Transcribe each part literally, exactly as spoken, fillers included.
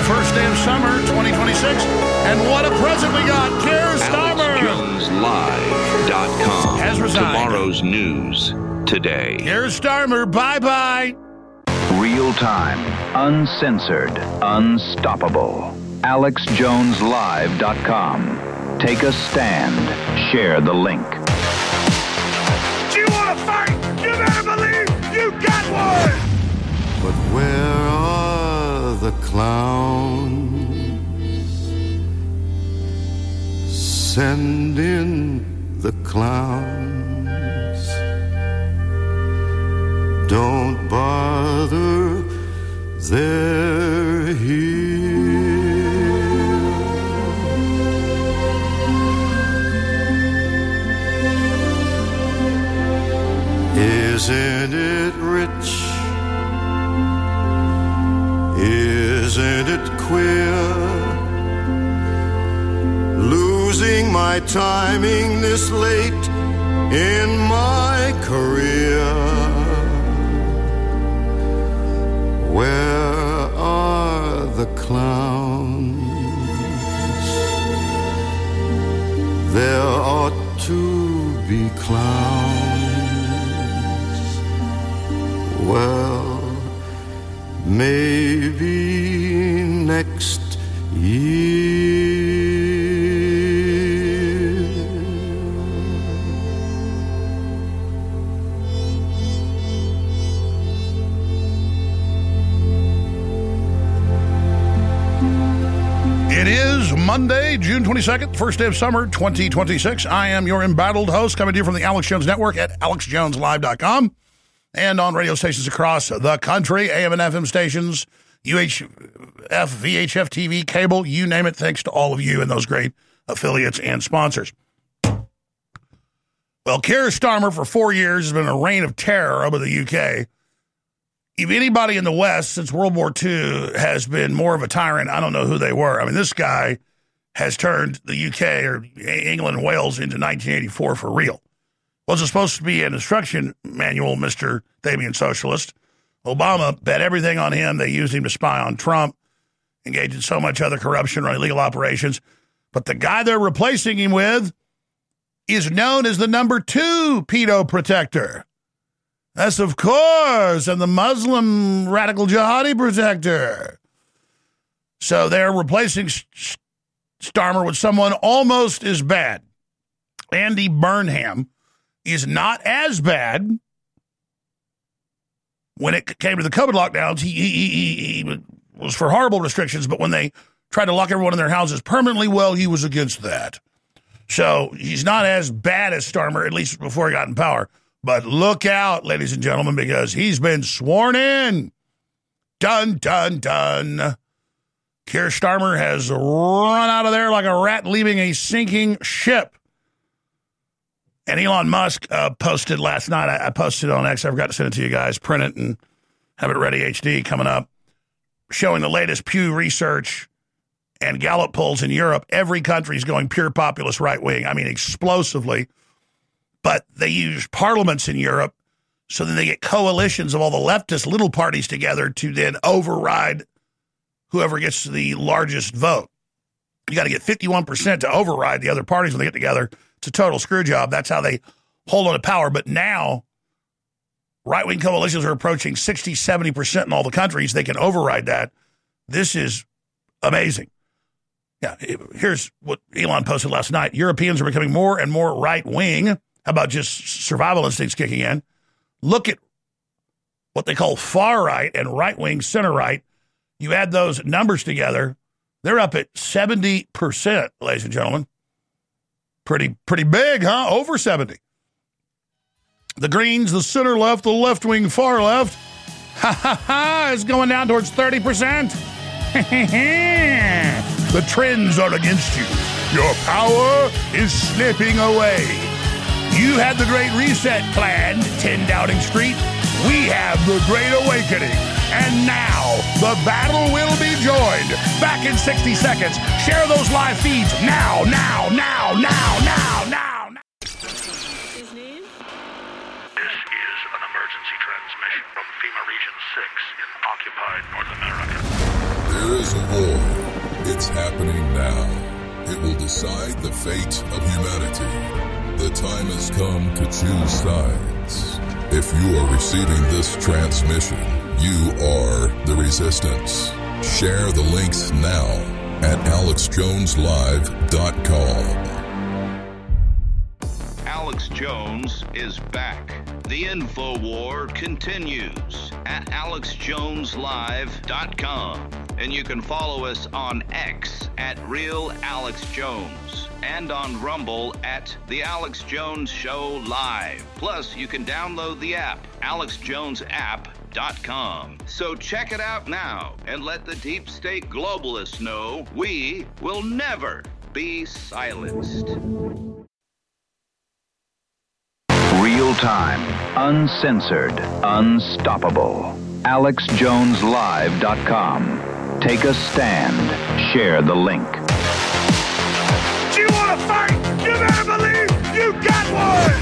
first day of summer twenty twenty-six. And what a present we got. Keir Starmer. Alex Jones Live dot com. Has resigned. Tomorrow's news today. Keir Starmer, bye-bye. Real time, uncensored, unstoppable. Alex Jones Live dot com. Take a stand. Share the link. Do you want to fight? You better believe you got one! But where are the clowns? Send in the clowns. Don't bother, they're here. Isn't it rich? Isn't it queer? Losing my timing this late in my career. Where are the clowns? There ought to be clowns. Well, maybe next year. It is Monday, June twenty-second, first day of summer twenty twenty-six. I am your embattled host, coming to you from the Alex Jones Network at Alex Jones Live dot com and on radio stations across the country, A M and F M stations, U H F, V H F T V, cable, you name it, thanks to all of you and those great affiliates and sponsors. Well, Keir Starmer for four years has been a reign of terror over the U K. If anybody in the West since World War Two has been more of a tyrant, I don't know who they were. I mean, this guy has turned the U K or England and Wales into nineteen eighty-four for real. Was it supposed to be an instruction manual, Mister Fabian Socialist? Obama bet everything on him. They used him to spy on Trump, engaged in so much other corruption or illegal operations. But the guy they're replacing him with is known as the number two pedo protector. That's, of course, and the Muslim radical jihadi protector. So they're replacing Starmer with someone almost as bad. Andy Burnham is not as bad. When it came to the COVID lockdowns, he, he, he, he was for horrible restrictions, but when they tried to lock everyone in their houses permanently, well, he was against that. So he's not as bad as Starmer, at least before he got in power. But look out, ladies and gentlemen, because he's been sworn in. Dun, dun, dun. Keir Starmer has run out of there like a rat leaving a sinking ship. And Elon Musk uh, posted last night, I, I posted on X, I forgot to send it to you guys, print it and have it ready H D coming up, showing the latest Pew Research and Gallup polls in Europe. Every country is going pure populist right-wing, I mean explosively. But they use parliaments in Europe, so then they get coalitions of all the leftist little parties together to then override whoever gets the largest vote. You got to get fifty-one percent to override the other parties when they get together. It's a total screw job. That's how they hold on to power. But now, right-wing coalitions are approaching sixty, seventy percent in all the countries. They can override that. This is amazing. Yeah, here's what Elon posted last night. Europeans are becoming more and more right-wing. How about just survival instincts kicking in? Look at what they call far-right and right-wing center-right. You add those numbers together, they're up at seventy percent, ladies and gentlemen. Pretty pretty big, huh? Over seventy. The Greens, the center left, the left wing, far left, ha ha ha, is going down towards thirty percent. The trends are against you. Your power is slipping away. You had the Great Reset planned, ten Downing Street. We have the Great Awakening. And now, the battle will be joined. Back in sixty seconds. Share those live feeds now, now, now, now, now, now, now. His name? This is an emergency transmission from FEMA Region six in occupied North America. There is a war. It's happening now. It will decide the fate of humanity. The time has come to choose sides. If you are receiving this transmission, you are the resistance. Share the links now at alex jones live dot com. Alex Jones is back. The info war continues at alex jones live dot com. And you can follow us on X at Real Alex Jones and on Rumble at The Alex Jones Show Live. Plus, you can download the app, alex jones app dot com. So check it out now and let the deep state globalists know we will never be silenced. Real time, uncensored, unstoppable. alex jones live dot com. Take a stand. Share the link. Do you want to fight? You better believe you got one!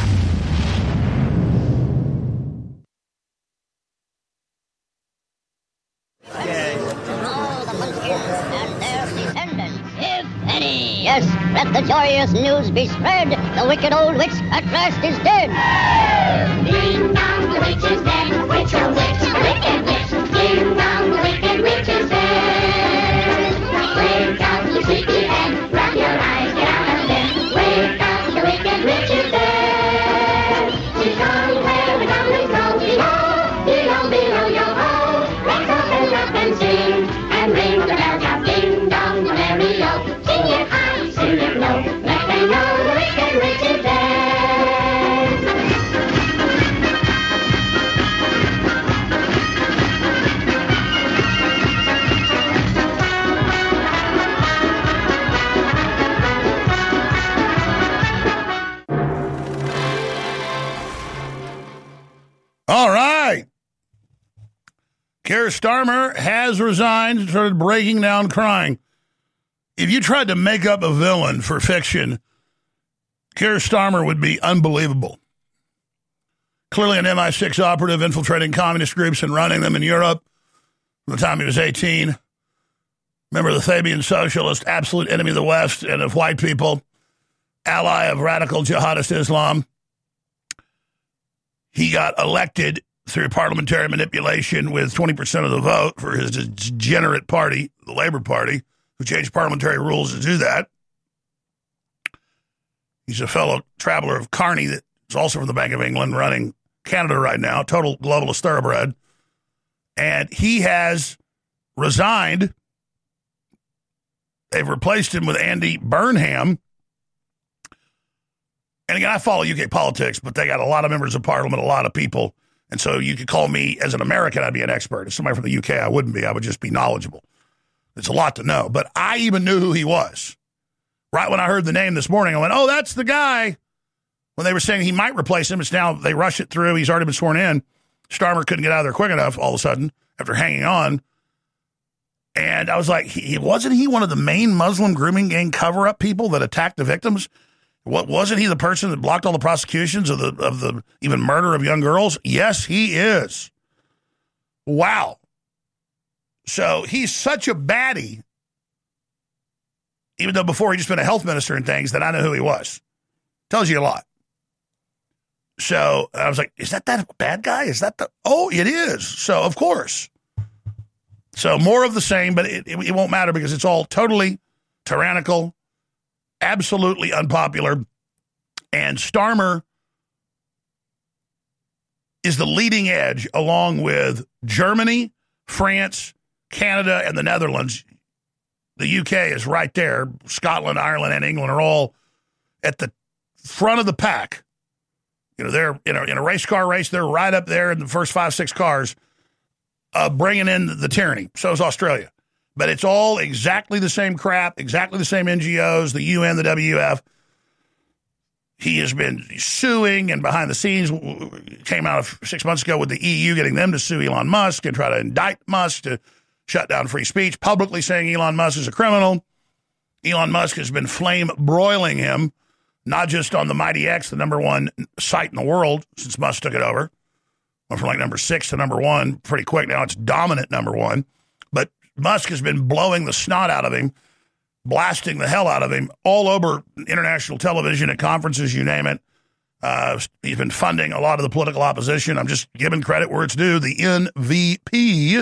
All the monkeys and their descendants, if any. Yes, let the joyous news be spread. The wicked old witch at last is dead. Ding dong, the witch is dead. Witch, oh witch, the wicked witch. Ding dong, the wicked witch is dead. Wake up, you sleepy head. Rub your eyes, get out of bed. Wake up, the wicked witch is dead. She's gone where the goblins go. Below, below, below your hole. Rise up and laugh and sing. And ring the bell, now ding dong, the merry-o. Sing it high, sing it low. Let them know the wicked witch is dead. All right. Keir Starmer has resigned and started breaking down crying. If you tried to make up a villain for fiction, Keir Starmer would be unbelievable. Clearly an M I six operative infiltrating communist groups and running them in Europe from the time he was eighteen. Member of the Fabian Socialist, absolute enemy of the West and of white people, ally of radical jihadist Islam. He got elected through parliamentary manipulation with twenty percent of the vote for his degenerate party, the Labour Party, who changed parliamentary rules to do that. He's a fellow traveler of Carney that is also from the Bank of England, running Canada right now, total globalist thoroughbred. And he has resigned. They've replaced him with Andy Burnham. And again, I follow U K politics, but they got a lot of members of parliament, a lot of people. And so you could call me, as an American, I'd be an expert. As somebody from the U K, I wouldn't be. I would just be knowledgeable. It's a lot to know. But I even knew who he was. Right when I heard the name this morning, I went, oh, that's the guy. When they were saying he might replace him, it's now they rush it through. He's already been sworn in. Starmer couldn't get out of there quick enough all of a sudden after hanging on. And I was like, he, wasn't he one of the main Muslim grooming gang cover-up people that attacked the victims? What, wasn't he the person that blocked all the prosecutions of the of the even murder of young girls? Yes, he is. Wow. So he's such a baddie, even though before he just been a health minister and things, that I know who he was. Tells you a lot. So I was like, is that that bad guy? Is that the, oh, it is. So of course. So more of the same, but it, it, it won't matter because it's all totally tyrannical, absolutely unpopular. And Starmer is the leading edge along with Germany, France, Canada, and the Netherlands. The U K is right there. Scotland, Ireland, and England are all at the front of the pack. You know, they're in a, in a race car race. They're right up there in the first five, six cars, uh, bringing in the, the tyranny. So is Australia. But it's all exactly the same crap, exactly the same N G Os, the U N, the W F. He has been suing, and behind the scenes came out of six months ago with the E U getting them to sue Elon Musk and try to indict Musk to shut down free speech, publicly saying Elon Musk is a criminal. Elon Musk has been flame broiling him, not just on the Mighty X, the number one site in the world since Musk took it over. Went from like number six to number one pretty quick. Now it's dominant number one. But Musk has been blowing the snot out of him, blasting the hell out of him all over international television at conferences, you name it. Uh, he's been funding a lot of the political opposition. I'm just giving credit where it's due. The N V P,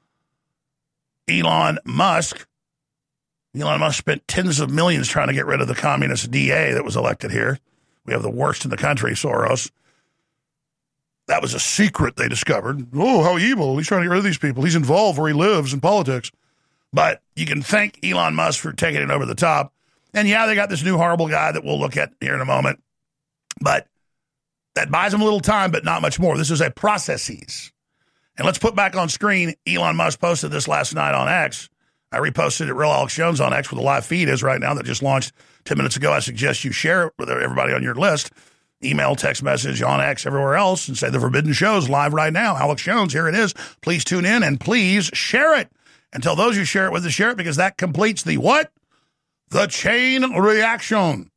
Elon Musk. Elon Musk spent tens of millions trying to get rid of the communist D A that was elected here. We have the worst in the country, Soros. That was a secret they discovered. Oh, how evil. He's trying to get rid of these people. He's involved where he lives in politics. But you can thank Elon Musk for taking it over the top. And yeah, they got this new horrible guy that we'll look at here in a moment. But that buys them a little time, but not much more. This is a processes. And let's put back on screen, Elon Musk posted this last night on X. I reposted it, Real Alex Jones on X, where the live feed is right now that just launched ten minutes ago. I suggest you share it with everybody on your list. Email, text message, on X, everywhere else, and say the Forbidden Show's live right now. Alex Jones, here it is. Please tune in and please share it. And tell those you share it with to share it, because that completes the what? The chain reaction.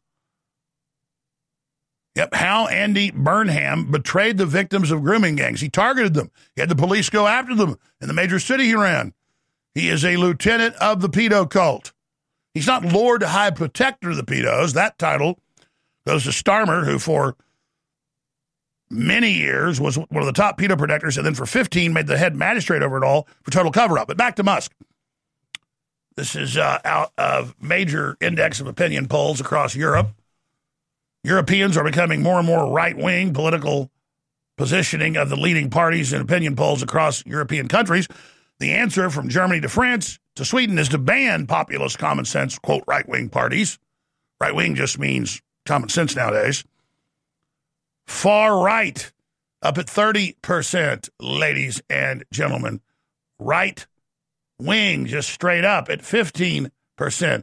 Yep, how Andy Burnham betrayed the victims of grooming gangs. He targeted them. He had the police go after them in the major city he ran. He is a lieutenant of the pedo cult. He's not Lord High Protector of the pedos. That title goes to Starmer, who for many years was one of the top pedo protectors, and then for fifteen made the head magistrate over it all for total cover-up. But back to Musk. This is uh, out of major index of opinion polls across Europe. Europeans are becoming more and more right-wing political positioning of the leading parties in opinion polls across European countries. The answer from Germany to France to Sweden is to ban populist, common sense, quote, right-wing parties. Right-wing just means common sense nowadays. Far right, up at thirty percent, ladies and gentlemen. Right wing, just straight up at fifteen percent.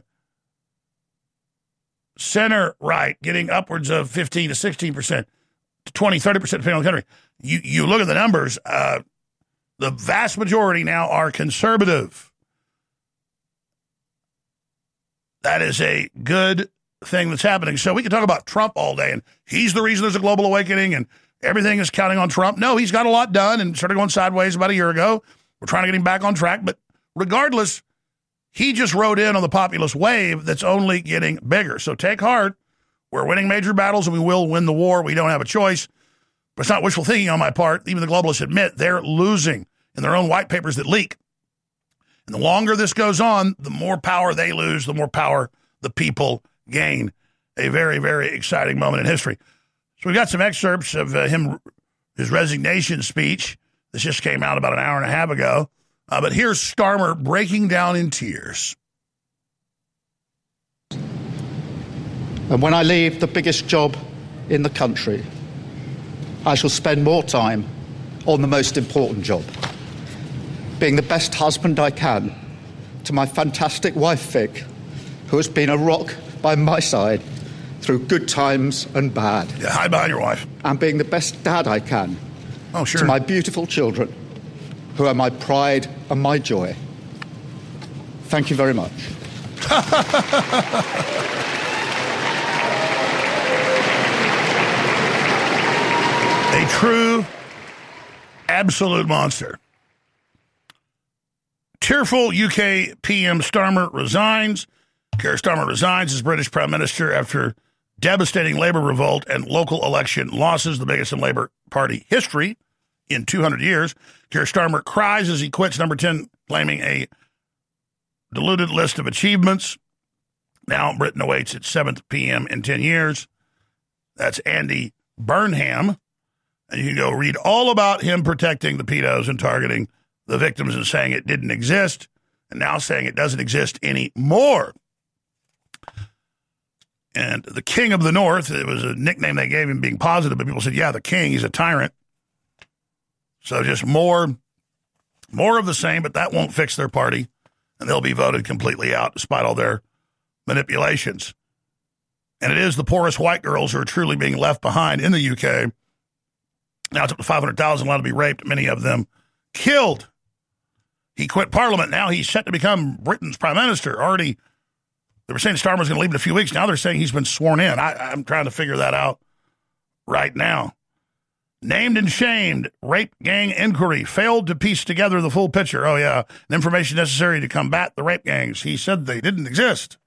Center right, getting upwards of fifteen to sixteen percent, to twenty, thirty percent, depending on the country. You, you look at the numbers, uh, the vast majority now are conservative. That is a good thing that's happening. So we can talk about Trump all day, and he's the reason there's a global awakening, and everything is counting on Trump. No, he's got a lot done and started going sideways about a year ago. We're trying to get him back on track, but regardless, he just rode in on the populist wave that's only getting bigger. So take heart. We're winning major battles, and we will win the war. We don't have a choice. But it's not wishful thinking on my part. Even the globalists admit they're losing in their own white papers that leak. And the longer this goes on, the more power they lose, the more power the people gain. A very, very exciting moment in history. So we got some excerpts of uh, him, his resignation speech. This just came out about an hour and a half ago. Uh, but here's Starmer breaking down in tears. And when I leave the biggest job in the country, I shall spend more time on the most important job, being the best husband I can to my fantastic wife, Vic, who has been a rock by my side through good times and bad. Yeah, hide behind your wife. And being the best dad I can oh, sure. to my beautiful children, who are my pride and my joy. Thank you very much. A true, absolute monster. Tearful U K P M Starmer resigns. Keir Starmer resigns as British Prime Minister after devastating Labour revolt and local election losses, the biggest in Labour Party history in two hundred years. Keir Starmer cries as he quits number ten, claiming a diluted list of achievements. Now Britain awaits its seventh P M in ten years. That's Andy Burnham. And you can go read all about him protecting the pedos and targeting the victims and saying it didn't exist, and now saying it doesn't exist anymore. And the King of the North, it was a nickname they gave him being positive, but people said, yeah, the king, he's a tyrant. So just more, more of the same, but that won't fix their party, and they'll be voted completely out despite all their manipulations. And it is the poorest white girls who are truly being left behind in the U K. Now it's up to five hundred thousand allowed to be raped, many of them killed. He quit Parliament. Now he's set to become Britain's Prime Minister. Already, they were saying Starmer's going to leave in a few weeks. Now they're saying he's been sworn in. I, I'm trying to figure that out right now. Named and shamed, rape gang inquiry failed to piece together the full picture. Oh, yeah. The information necessary to combat the rape gangs. He said they didn't exist.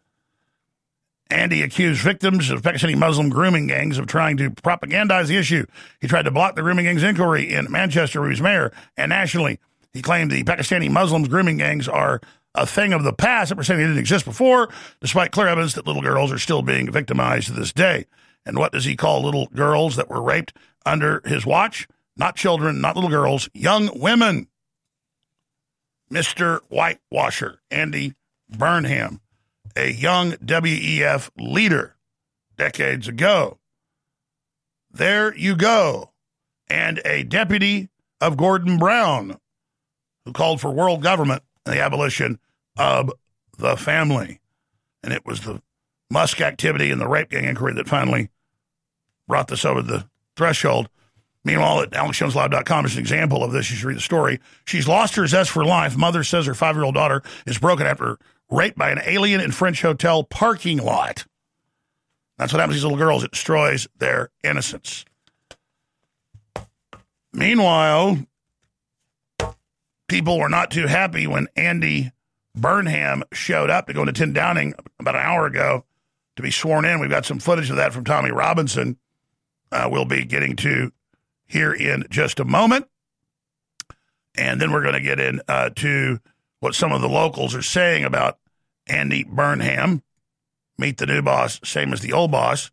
Andy accused victims of Pakistani Muslim grooming gangs of trying to propagandize the issue. He tried to block the grooming gangs inquiry in Manchester, where he was mayor, and nationally. He claimed the Pakistani Muslims grooming gangs are a thing of the past, saying they didn't exist before, despite clear evidence that little girls are still being victimized to this day. And what does he call little girls that were raped under his watch? Not children, not little girls, young women. Mister Whitewasher, Andy Burnham, a young W E F leader decades ago. There you go. And a deputy of Gordon Brown, who called for world government and the abolition of the family. And it was the Musk activity and the rape gang inquiry that finally brought this over the threshold. Meanwhile, at alex jones live dot com is an example of this. You should read the story. She's lost her zest for life. Mother says her five-year-old daughter is broken after raped by an alien in French hotel parking lot. That's what happens to these little girls. It destroys their innocence. Meanwhile, people were not too happy when Andy Burnham showed up to go into Tin Downing about an hour ago to be sworn in. We've got some footage of that from Tommy Robinson. Uh, we'll be getting to here in just a moment. And then we're going to get in uh, to what some of the locals are saying about Andy Burnham. Meet the new boss, same as the old boss.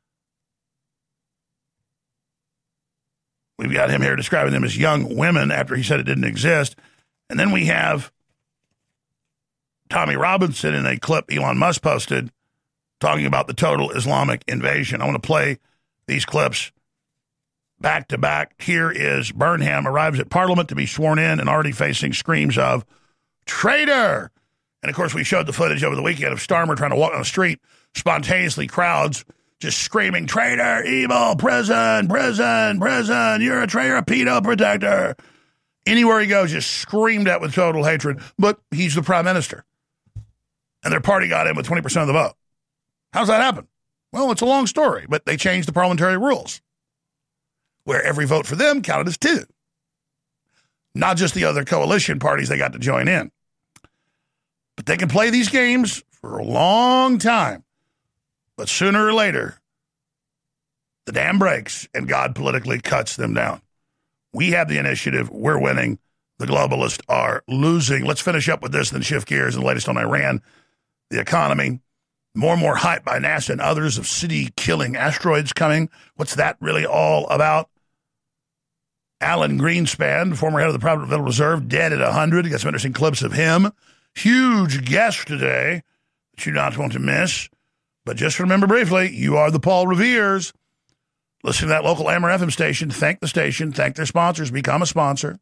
We've got him here describing them as young women after he said it didn't exist. And then we have Tommy Robinson in a clip Elon Musk posted talking about the total Islamic invasion. I want to play these clips back to back. Here is Burnham arrives at Parliament to be sworn in and already facing screams of traitor. And of course, we showed the footage over the weekend of Starmer trying to walk on the street, spontaneously crowds just screaming, traitor, evil, prison, prison, prison, you're a traitor, a pedo protector. Anywhere he goes, just screamed at with total hatred. But he's the prime minister. And their party got in with twenty percent of the vote. How's that happen? Well, it's a long story, but they changed the parliamentary rules where every vote for them counted as two. Not just the other coalition parties they got to join in. But they can play these games for a long time. But sooner or later, the dam breaks and God politically cuts them down. We have the initiative. We're winning. The globalists are losing. Let's finish up with this and then shift gears. And the latest on Iran, the economy. More and more hype by NASA and others of city-killing asteroids coming. What's that really all about? Alan Greenspan, former head of the Federal Reserve, dead at one hundred. You got some interesting clips of him. Huge guest today that you not want to miss. But just remember briefly, you are the Paul Revere's. Listen to that local Amber F M station. Thank the station. Thank their sponsors. Become a sponsor.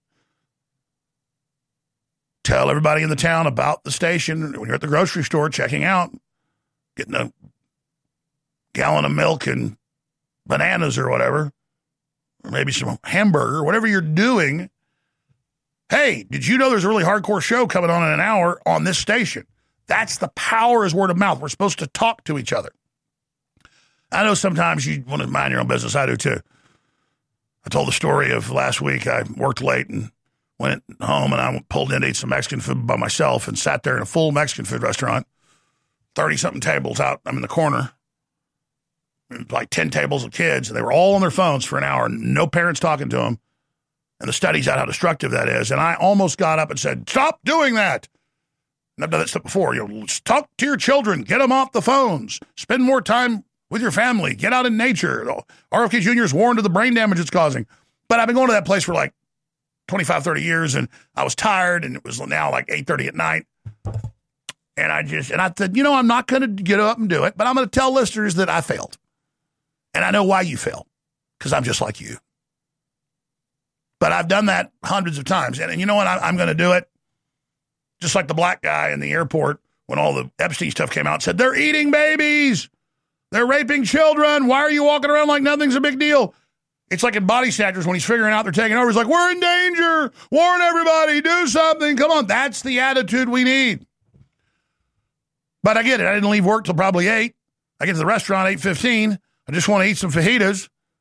Tell everybody in the town about the station. When you're at the grocery store checking out, getting a gallon of milk and bananas or whatever, or maybe some hamburger, whatever you're doing. Hey, did you know there's a really hardcore show coming on in an hour on this station? That's the power is word of mouth. We're supposed to talk to each other. I know sometimes you want to mind your own business. I do too. I told the story of last week. I worked late and went home and I pulled in to eat some Mexican food by myself and sat there in a full Mexican food restaurant. thirty-something tables out. I'm in the corner. Like ten tables of kids. And they were all on their phones for an hour. No parents talking to them. And the studies out how destructive that is. And I almost got up and said, stop doing that. And I've done that stuff before. You know, talk to your children. Get them off the phones. Spend more time with your family. Get out in nature. R F K Junior is warned of the brain damage it's causing. But I've been going to that place for like twenty-five, thirty years. And I was tired. And it was now like eight thirty at night. And I just, and I said, you know, I'm not going to get up and do it. But I'm going to tell listeners that I failed. And I know why you failed. Because I'm just like you. But I've done that hundreds of times. And, and you know what? I, I'm going to do it. Just like the black guy in the airport when all the Epstein stuff came out and said, they're eating babies. They're raping children. Why are you walking around like nothing's a big deal? It's like in Body Snatchers when he's figuring out they're taking over. He's like, we're in danger. Warn everybody. Do something. Come on. That's the attitude we need. But I get it. I didn't leave work till probably eight. I get to the restaurant eight fifteen. I just want to eat some fajitas.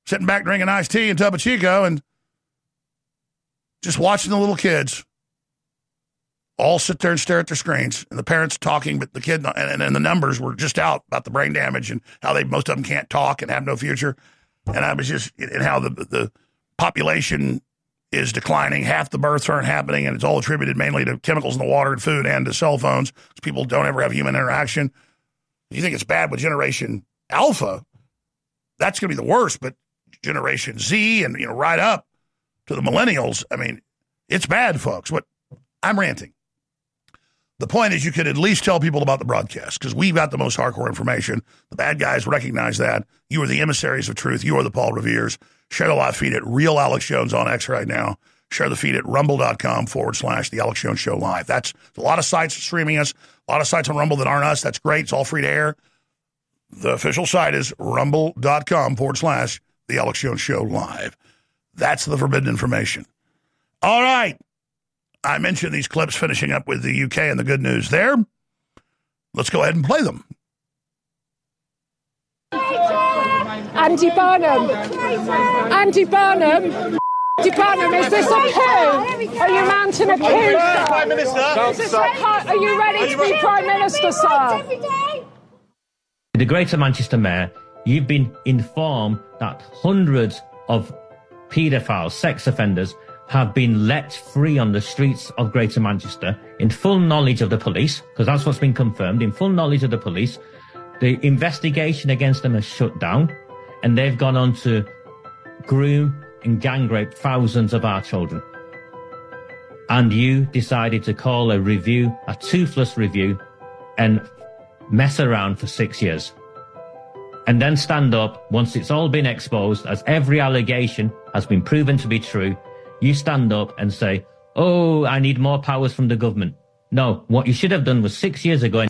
sitting back drinking iced tea and Topo Chico and just watching the little kids all sit there and stare at their screens, and the parents talking, but the kid and, and the numbers were just out about the brain damage and how they most of them can't talk and have no future. And I was just, and how the the population is declining. Half the births aren't happening, and it's all attributed mainly to chemicals in the water and food and to cell phones. People don't ever have human interaction. You think it's bad with Generation Alpha? That's going to be the worst, but Generation Z and, you know, right up to the millennials, I mean, it's bad, folks. What I'm ranting. The point is you could at least tell people about the broadcast because we've got the most hardcore information. The bad guys recognize that. You are the emissaries of truth. You are the Paul Reveres. Share the live feed at Real Alex Jones on X right now. Share the feed at rumble.com forward slash The Alex Jones Show Live. That's a lot of sites streaming us, a lot of sites on Rumble that aren't us. That's great. It's all free to air. The official site is rumble.com forward slash The Alex Jones Show Live. That's the forbidden information. All right. I mentioned these clips finishing up with the U K and the good news there. Let's go ahead and play them. Andy Barnum. Andy Barnum. Andy Barnum, is this a coup? Are you mounting a coup, sir? Prime Minister. Is this a, are you ready to be Prime Minister, sir? The Greater Manchester Mayor, you've been informed that hundreds of paedophiles, sex offenders, have been let free on the streets of Greater Manchester in full knowledge of the police, because that's what's been confirmed, in full knowledge of the police. The investigation against them has shut down, and they've gone on to groom and gang rape thousands of our children. And you decided to call a review, a toothless review, and mess around for six years. And then stand up, once it's all been exposed, as every allegation has been proven to be true, you stand up and say, oh, I need more powers from the government. No, what you should have done was six years ago.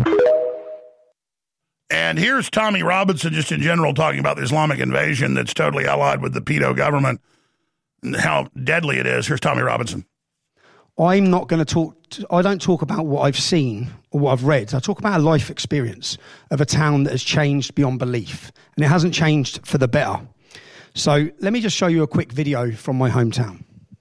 And here's Tommy Robinson, just in general, talking about the Islamic invasion that's totally allied with the pedo government and how deadly it is. Here's Tommy Robinson. I'm not going to talk, I don't talk about what I've seen or what I've read. I talk about a life experience of a town that has changed beyond belief. And it hasn't changed for the better. So let me just show you a quick video from my hometown.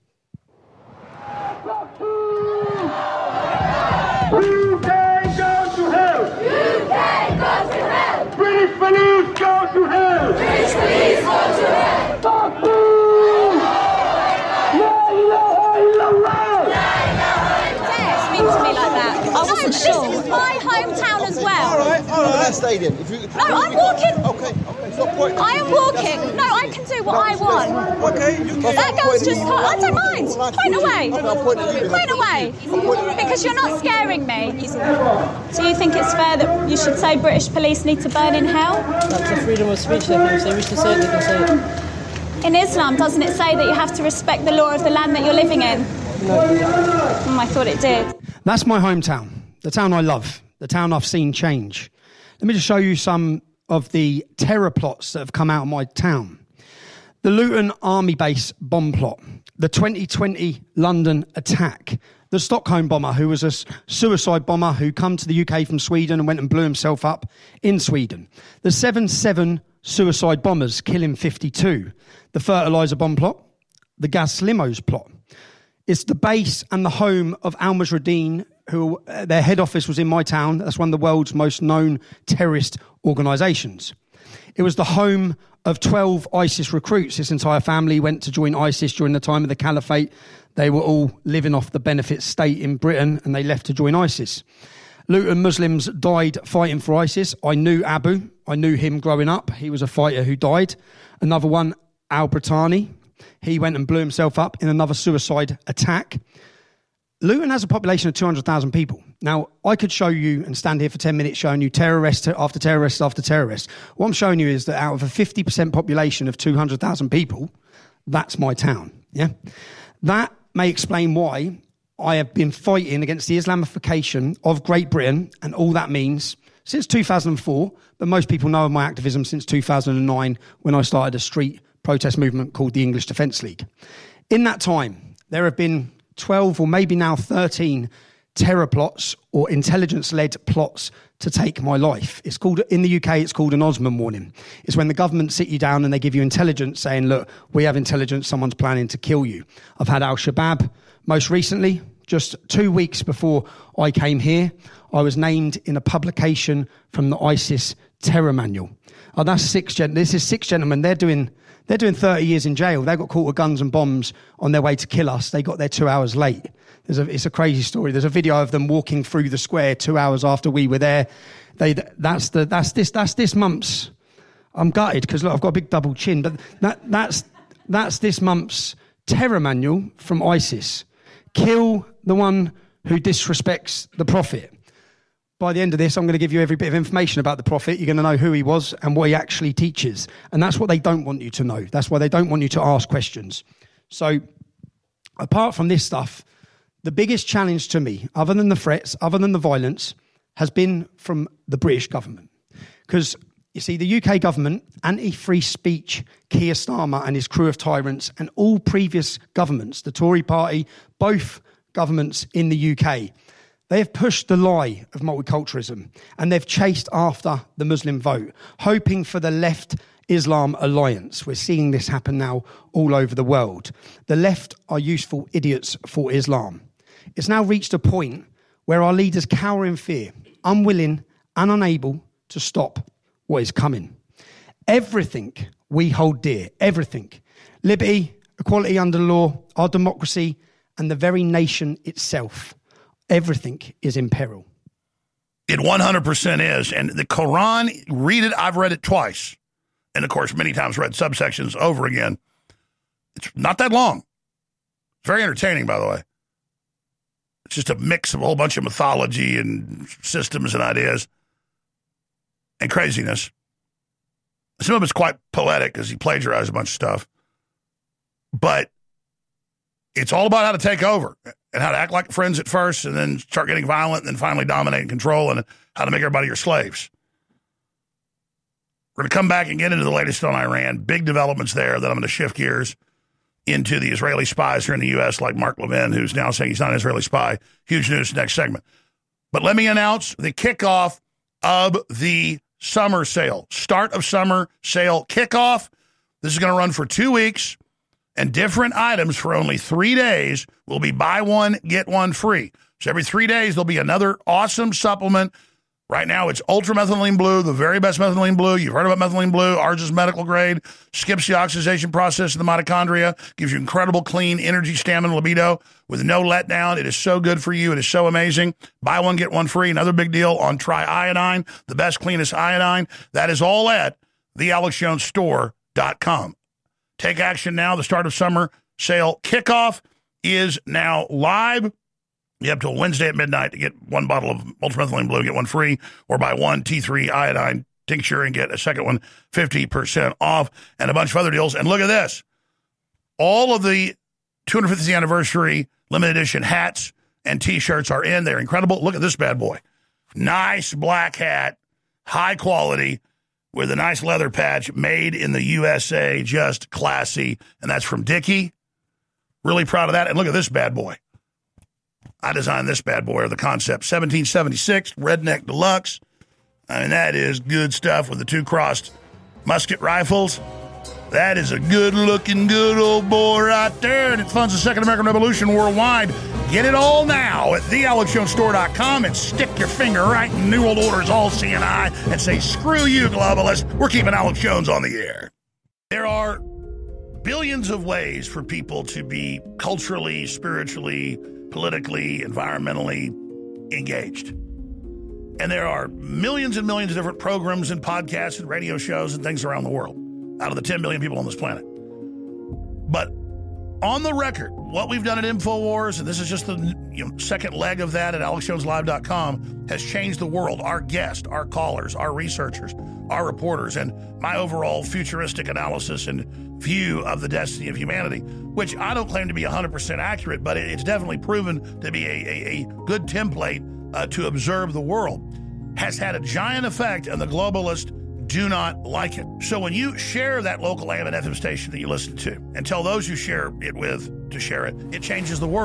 U K go to hell! U K go to hell! British police go to hell! British police go to hell! Fuck you! La ilaha illallah! La ilaha illallah! Speak to me like that. I wasn't no, sure. This is my hometown as well. All right, all right. That stadium. If you, if no, I'm walking. Okay, okay. Stop pointing. I am walking. No, I can do what I want. Okay, you can. That girl's just. I don't mind. Point away. Point away. Because you're not scaring me. Do you think it's fair that you should say British police need to burn in hell? That's a freedom of speech. They can say, wish to say it, they can say it. In Islam, doesn't it say that you have to respect the law of the land that you're living in? No. Mm, I thought it did. That's my hometown, the town I love, the town I've seen change. Let me just show you some of the terror plots that have come out of my town. The Luton Army Base bomb plot, the twenty twenty London attack, the Stockholm bomber, who was a suicide bomber who come to the U K from Sweden and went and blew himself up in Sweden. The seven seven suicide bombers killing fifty-two. The fertiliser bomb plot, the gas limos plot. It's the base and the home of Al Mujahideen, who uh, their head office was in my town. That's one of the world's most known terrorist organisations. It was the home of twelve ISIS recruits. This entire family went to join ISIS during the time of the Caliphate. They were all living off the benefit state in Britain, and they left to join ISIS. Luton Muslims died fighting for ISIS. I knew Abu. I knew him growing up. He was a fighter who died. Another one, Al-Britani. He went and blew himself up in another suicide attack. Luton has a population of two hundred thousand people. Now, I could show you and stand here for ten minutes showing you terrorist after terrorist after terrorist. What I'm showing you is that out of a fifty percent population of two hundred thousand people, that's my town. Yeah, that may explain why I have been fighting against the Islamification of Great Britain and all that means since two thousand four, but most people know of my activism since two thousand nine when I started a street protest movement called the English Defence League. In that time, there have been twelve or maybe now thirteen terror plots or intelligence-led plots to take my life. It's called, in the U K, it's called an Osman warning. It's when the government sit you down and they give you intelligence saying, look, we have intelligence, someone's planning to kill you. I've had Al-Shabaab most recently, just two weeks before I came here. I was named in a publication from the ISIS terror manual. Oh, that's six gen- this is six gentlemen. They're doing they're doing thirty years in jail. They got caught with guns and bombs on their way to kill us. They got there two hours late. There's a, it's a crazy story. There's a video of them walking through the square two hours after we were there. They that's the that's this that's this month's. I'm gutted because look, I've got a big double chin, but that that's that's this month's terror manual from ISIS. Kill the one who disrespects the Prophet. By the end of this, I'm going to give you every bit of information about the Prophet. You're going to know who he was and what he actually teaches. And that's what they don't want you to know. That's why they don't want you to ask questions. So, apart from this stuff, the biggest challenge to me, other than the threats, other than the violence, has been from the British government. Because, you see, the U K government, anti-free speech, Keir Starmer and his crew of tyrants, and all previous governments, the Tory party, both governments in the U K, they have pushed the lie of multiculturalism and they've chased after the Muslim vote, hoping for the left Islam alliance. We're seeing this happen now all over the world. The left are useful idiots for Islam. It's now reached a point where our leaders cower in fear, unwilling and unable to stop what is coming. Everything we hold dear, everything, liberty, equality under law, our democracy, and the very nation itself, everything is in peril. It one hundred percent is. And the Quran, read it. I've read it twice. And, of course, many times read subsections over again. It's not that long. It's very entertaining, by the way. It's just a mix of a whole bunch of mythology and systems and ideas and craziness. Some of it's quite poetic because he plagiarized a bunch of stuff. But it's all about how to take over and how to act like friends at first and then start getting violent and then finally dominate and control and how to make everybody your slaves. We're going to come back and get into the latest on Iran. Big developments there that I'm going to shift gears into the Israeli spies here in the U S like Mark Levin, who's now saying he's not an Israeli spy. Huge news next segment. But let me announce the kickoff of the summer sale. Start of summer sale kickoff. This is going to run for two weeks. And different items for only three days will be buy one, get one free. So every three days, there'll be another awesome supplement. Right now, it's Ultra Methylene Blue, the very best methylene blue. You've heard about methylene blue. Ours is medical grade. Skips the oxidation process of the mitochondria. Gives you incredible clean energy, stamina, libido with no letdown. It is so good for you. It is so amazing. Buy one, get one free. Another big deal on Tri-Iodine, the best, cleanest iodine. That is all at the alex jones store dot com. Take action now. The start of summer sale kickoff is now live. You have till Wednesday at midnight to get one bottle of ultramethylene blue, get one free, or buy one T three iodine tincture and get a second one fifty percent off, and a bunch of other deals. And look at this. All of the two hundred fiftieth anniversary limited edition hats and T-shirts are in. They're incredible. Look at this bad boy. Nice black hat, high quality, with a nice leather patch, made in the U S A, just classy. And that's from Dickie. Really proud of that. And look at this bad boy. I designed this bad boy, or the concept. seventeen seventy-six, Redneck Deluxe. I mean, that is good stuff with the two crossed musket rifles. That is a good-looking, good old boy right there, and it funds the Second American Revolution worldwide. Get it all now at the alex jones store dot com and stick your finger right in New World Order's all seeing eye and say, screw you, globalists. We're keeping Alex Jones on the air. There are billions of ways for people to be culturally, spiritually, politically, environmentally engaged. And there are millions and millions of different programs and podcasts and radio shows and things around the world out of the ten billion people on this planet. But on the record, what we've done at InfoWars, and this is just the you know, second leg of that at alex jones live dot com, has changed the world. Our guests, our callers, our researchers, our reporters, and my overall futuristic analysis and view of the destiny of humanity, which I don't claim to be one hundred percent accurate, but it's definitely proven to be a, a, a good template uh, to observe the world, has had a giant effect, and the globalists do not like it. So when you share that local A M and F M station that you listen to and tell those you share it with to share it, it changes the world.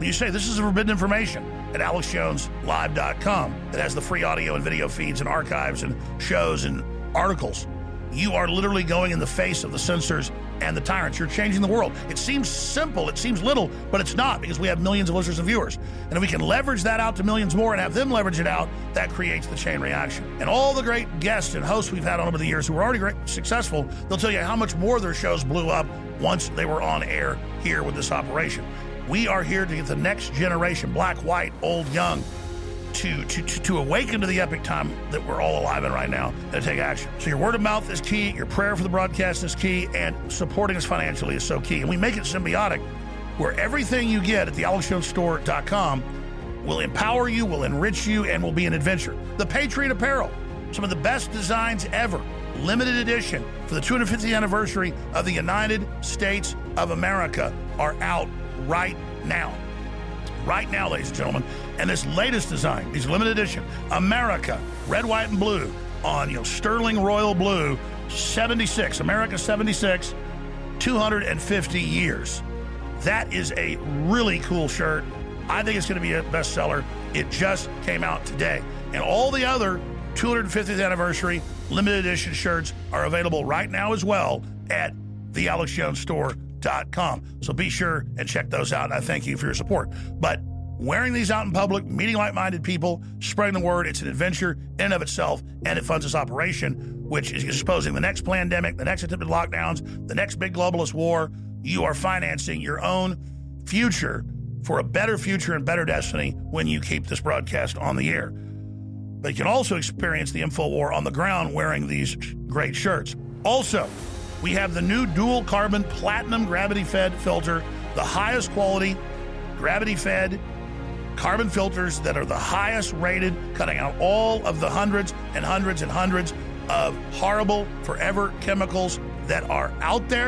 When you say this is forbidden information at alex jones live dot com that has the free audio and video feeds and archives and shows and articles, you are literally going in the face of the censors and the tyrants. You're changing the world. It seems simple, it seems little, but it's not, because we have millions of listeners and viewers. And if we can leverage that out to millions more and have them leverage it out, that creates the chain reaction. And all the great guests and hosts we've had on over the years who were already great, successful, they'll tell you how much more their shows blew up once they were on air here with this operation. We are here to get the next generation, black, white, old, young, To, to, to, to awaken to the epic time that we're all alive in right now and to take action. So your word of mouth is key, your prayer for the broadcast is key, and supporting us financially is so key. And we make it symbiotic, where everything you get at the alex jones store dot com will empower you, will enrich you, and will be an adventure. The Patriot Apparel, some of the best designs ever, limited edition for the two hundred fiftieth anniversary of the United States of America, are out right now. Right now, ladies and gentlemen. And this latest design, these limited edition, America, red, white, and blue, on, you know, sterling royal blue, seventy-six, America seventy-six, two hundred fifty years. That is a really cool shirt. I think it's going to be a bestseller. It just came out today. And all the other two hundred fiftieth anniversary limited edition shirts are available right now as well at the alex jones store dot com. So be sure and check those out. I thank you for your support. But wearing these out in public, meeting like-minded people, spreading the word, it's an adventure in and of itself, and it funds this operation, which is exposing the next pandemic, the next attempted lockdowns, the next big globalist war. You are financing your own future for a better future and better destiny when you keep this broadcast on the air. But you can also experience the InfoWar on the ground wearing these great shirts. Also, we have the new dual carbon platinum gravity fed filter, the highest quality gravity fed carbon filters that are the highest rated, cutting out all of the hundreds and hundreds and hundreds of horrible forever chemicals that are out there.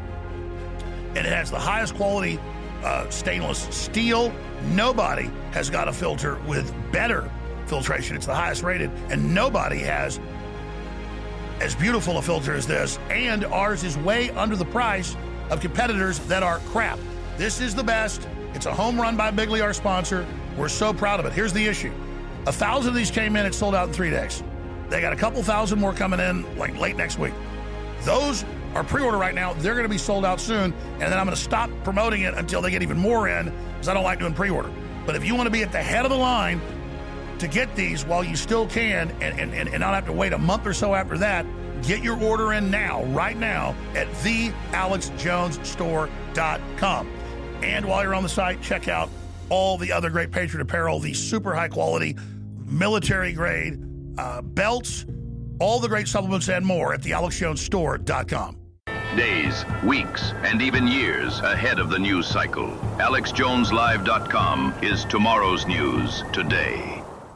And it has the highest quality uh, stainless steel. Nobody has got a filter with better filtration. It's the highest rated, and nobody has as beautiful a filter as this, and ours is way under the price of competitors that are crap. This is the best. It's a home run by Bigley, our sponsor. We're so proud of it. Here's the issue. A thousand of these came in, it sold out in three days. They got a couple thousand more coming in like late next week. Those are pre-order right now. They're going to be sold out soon, and then I'm going to stop promoting it until they get even more in, because I don't like doing pre-order. But if you want to be at the head of the line to get these while you still can, and, and, and not have to wait a month or so after that, get your order in now, right now, at the alex jones store dot com. And while you're on the site, check out all the other great Patriot apparel, the super high quality, military grade uh, belts, all the great supplements and more at the alex jones store dot com. Days, weeks, and even years ahead of the news cycle. alex jones live dot com is tomorrow's news today.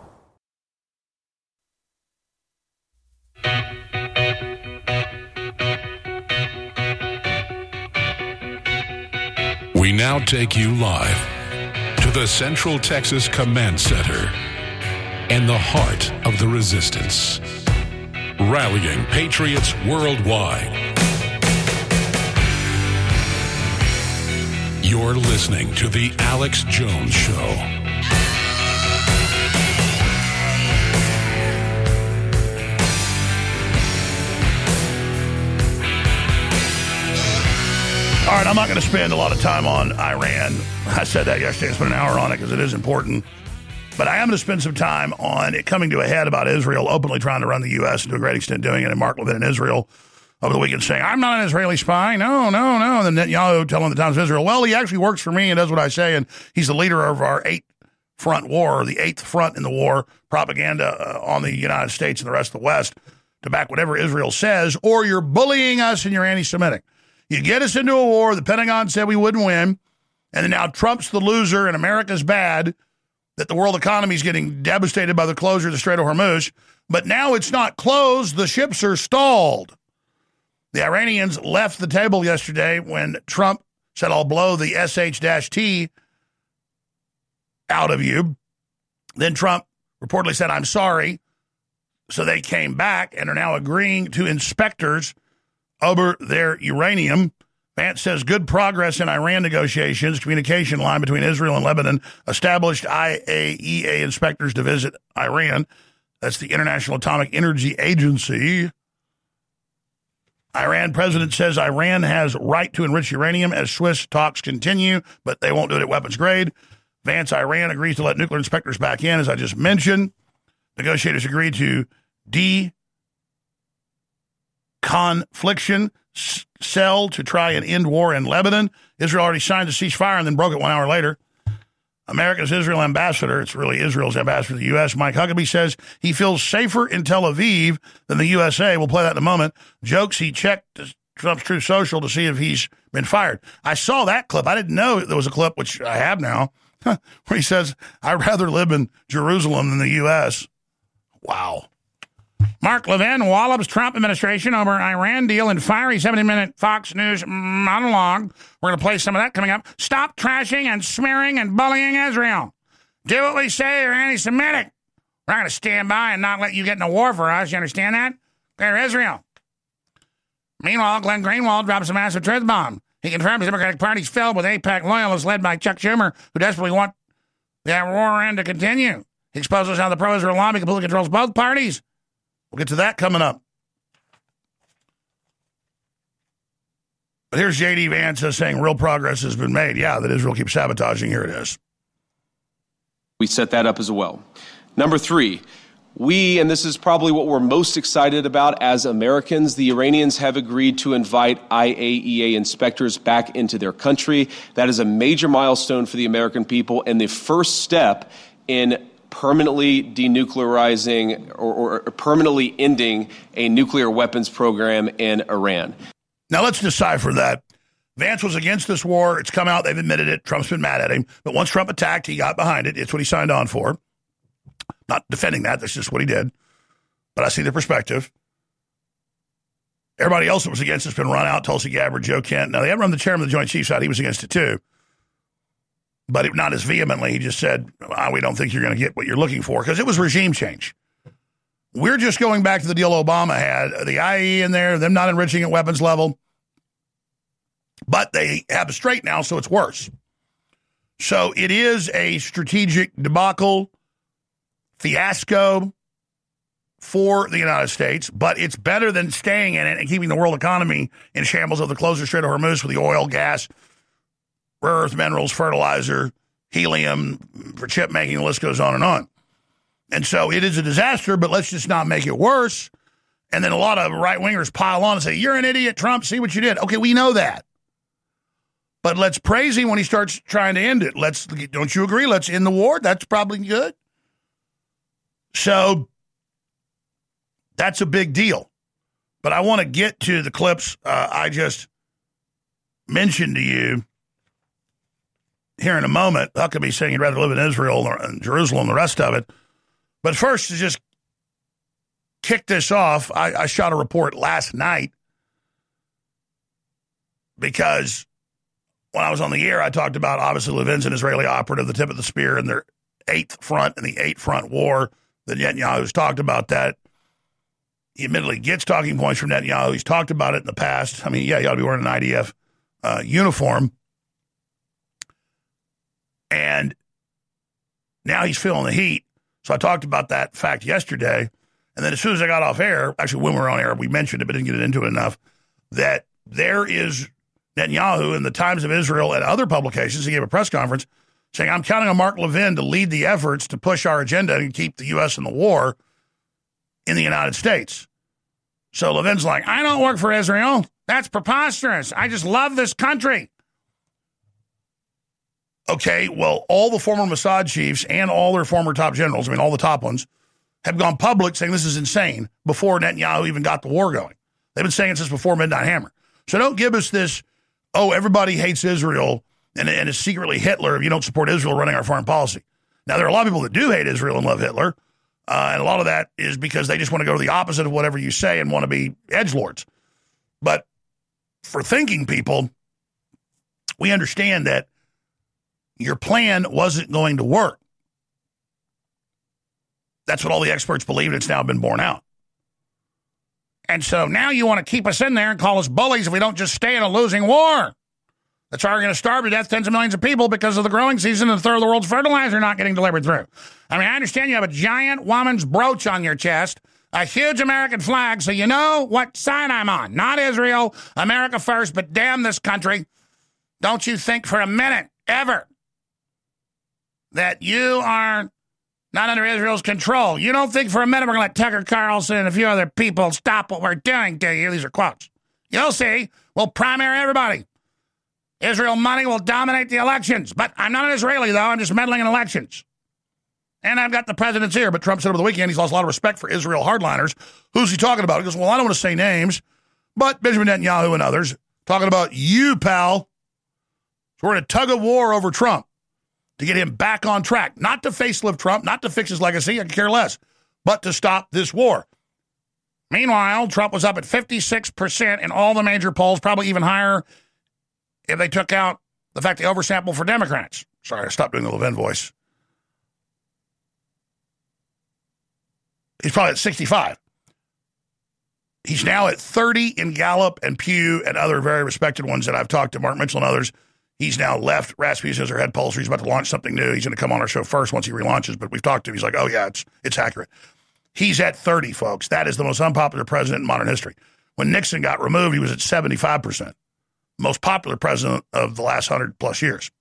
We now take you live to the Central Texas Command Center and the heart of the resistance, rallying patriots worldwide. You're listening to The Alex Jones Show. All right, I'm not going to spend a lot of time on Iran. I said that yesterday. I spent an hour on it because it is important. But I am going to spend some time on it coming to a head about Israel openly trying to run the U S and to a great extent doing it. And Mark Levin in Israel over the weekend saying, I'm not an Israeli spy. No, no, no. And then Netanyahu telling the Times of Israel, well, he actually works for me and does what I say. And he's the leader of our eighth front war, or the eighth front in the war, propaganda uh, on the United States and the rest of the West to back whatever Israel says, or you're bullying us and you're anti-Semitic. You get us into a war, the Pentagon said we wouldn't win, and then now Trump's the loser and America's bad, that the world economy is getting devastated by the closure of the Strait of Hormuz. But now it's not closed, the ships are stalled. The Iranians left the table yesterday when Trump said, I'll blow the S H T out of you. Then Trump reportedly said, I'm sorry. So they came back and are now agreeing to inspectors over their uranium, Vance says good progress in Iran negotiations. Communication line between Israel and Lebanon established I A E A inspectors to visit Iran. That's the International Atomic Energy Agency. Iran president says Iran has right to enrich uranium as Swiss talks continue, but they won't do it at weapons grade. Vance, Iran agrees to let nuclear inspectors back in, as I just mentioned. Negotiators agreed to de-confliction cell to try and end war in Lebanon. Israel already signed a ceasefire and then broke it one hour later. America's Israel ambassador, it's really Israel's ambassador to the U S, Mike Huckabee, says he feels safer in Tel Aviv than the U S A. We'll play that in a moment. Jokes he checked Trump's Truth Social to see if he's been fired. I saw that clip. I didn't know there was a clip, which I have now, where he says, I'd rather live in Jerusalem than the U S. Wow. Mark Levin wallops Trump administration over Iran deal in fiery seventy-minute Fox News monologue. We're going to play some of that coming up. Stop trashing and smearing and bullying Israel. Do what we say or anti-Semitic. We're not going to stand by and not let you get in a war for us. You understand that? They're Israel. Meanwhile, Glenn Greenwald drops a massive truth bomb. He confirms the Democratic Party's filled with AIPAC loyalists led by Chuck Schumer, who desperately want the war end to continue. He exposes how the pro-Israel lobby completely controls both parties. We'll get to that coming up. But here's J D. Vance saying real progress has been made. Yeah, that Israel keeps sabotaging. Here it is. We set that up as well. Number three, we, and this is probably what we're most excited about as Americans, the Iranians have agreed to invite I A E A inspectors back into their country. That is a major milestone for the American people and the first step in permanently denuclearizing or, or permanently ending a nuclear weapons program in Iran. Now let's decipher that. Vance was against this war. It's come out. They've admitted it. Trump's been mad at him. But once Trump attacked, he got behind it. It's what he signed on for. Not defending that. That's just what he did. But I see the perspective. Everybody else that was against it's been run out. Tulsi Gabbard, Joe Kent. Now, they haven't run the chairman of the Joint Chiefs out. He was against it, too. But it, not as vehemently. He just said, oh, we don't think you're going to get what you're looking for, because it was regime change. We're just going back to the deal Obama had. The I A E A in there, them not enriching at weapons level. But they have a straight now, so it's worse. So it is a strategic debacle, fiasco for the United States, but it's better than staying in it and keeping the world economy in shambles of the closed Strait of Hormuz with the oil, gas, rare earth minerals, fertilizer, helium for chip making, the list goes on and on. And so it is a disaster, but let's just not make it worse. And then a lot of right-wingers pile on and say, you're an idiot, Trump, see what you did. Okay, we know that. But let's praise him when he starts trying to end it. Let's, don't you agree? Let's end the war. That's probably good. So that's a big deal. But I want to get to the clips uh, I just mentioned to you here in a moment. Huckabee saying he'd rather live in Israel and Jerusalem, the rest of it. But first, to just kick this off, I, I shot a report last night because when I was on the air, I talked about, obviously, Levin's an Israeli operative, the tip of the spear in their eighth front and the eight front war. That Netanyahu's talked about that. He admittedly gets talking points from Netanyahu. He's talked about it in the past. I mean, yeah, he ought to be wearing an I D F uh, uniform. And now he's feeling the heat. So I talked about that fact yesterday. And then as soon as I got off air, actually when we were on air, we mentioned it, but didn't get into it enough, that there is Netanyahu in the Times of Israel and other publications. He gave a press conference saying, I'm counting on Mark Levin to lead the efforts to push our agenda and keep the U S in the war in the United States. So Levin's like, I don't work for Israel. That's preposterous. I just love this country. Okay, well, all the former Mossad chiefs and all their former top generals, I mean, all the top ones, have gone public saying this is insane before Netanyahu even got the war going. They've been saying it since before Midnight Hammer. So don't give us this, oh, everybody hates Israel and, and is secretly Hitler if you don't support Israel running our foreign policy. Now, there are a lot of people that do hate Israel and love Hitler, uh, and a lot of that is because they just want to go to the opposite of whatever you say and want to be edgelords. But for thinking people, we understand that your plan wasn't going to work. That's what all the experts believe, and it's now been borne out. And so now you want to keep us in there and call us bullies if we don't just stay in a losing war. That's why we're going to starve to death tens of millions of people because of the growing season and a third of the world's fertilizer not getting delivered through. I mean, I understand you have a giant woman's brooch on your chest, a huge American flag, so you know what side I'm on. Not Israel, America first, but damn this country. Don't you think for a minute, ever, that you are not under Israel's control. You don't think for a minute we're going to let Tucker Carlson and a few other people stop what we're doing, do you? These are quotes. You'll see. We'll primary everybody. Israel money will dominate the elections. But I'm not an Israeli, though. I'm just meddling in elections. And I've got the president's ear. But Trump said over the weekend he's lost a lot of respect for Israel hardliners. Who's he talking about? He goes, well, I don't want to say names, but Benjamin Netanyahu and others talking about you, pal. So we're in a tug of war over Trump to get him back on track. Not to facelift Trump, not to fix his legacy, I could care less, but to stop this war. Meanwhile, Trump was up at fifty-six percent in all the major polls, probably even higher if they took out the fact they oversampled for Democrats. Sorry, I stopped doing the Levin voice. He's probably at sixty-five. He's now at thirty in Gallup and Pew and other very respected ones that I've talked to, Mark Mitchell and others. He's now left Rasmussen as our head pollster. He's about to launch something new. He's going to come on our show first once he relaunches, but we've talked to him. He's like, oh, yeah, it's it's accurate. He's at thirty, folks. That is the most unpopular president in modern history. When Nixon got removed, he was at seventy-five percent. Most popular president of the last one hundred plus years.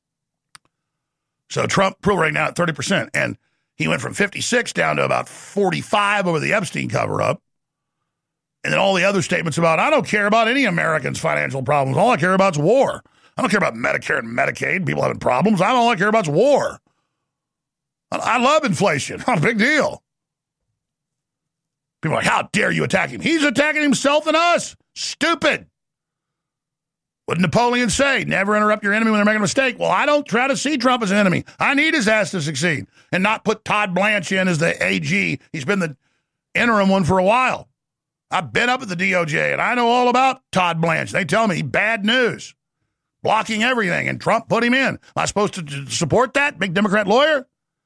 So Trump approval right now at thirty percent. And he went from fifty-six down to about forty-five over the Epstein cover-up. And then all the other statements about, I don't care about any Americans' financial problems. All I care about is war. I don't care about Medicare and Medicaid, people having problems. I all I care about is war. I love inflation. Not a big deal. People are like, how dare you attack him? He's attacking himself and us. Stupid. What did Napoleon say? Never interrupt your enemy when they're making a mistake. Well, I don't try to see Trump as an enemy. I need his ass to succeed and not put Todd Blanche in as the A G. He's been the interim one for a while. I've been up at the D O J, and I know all about Todd Blanche. They tell me bad news, blocking everything, and Trump put him in. Am I supposed to support that, big Democrat lawyer?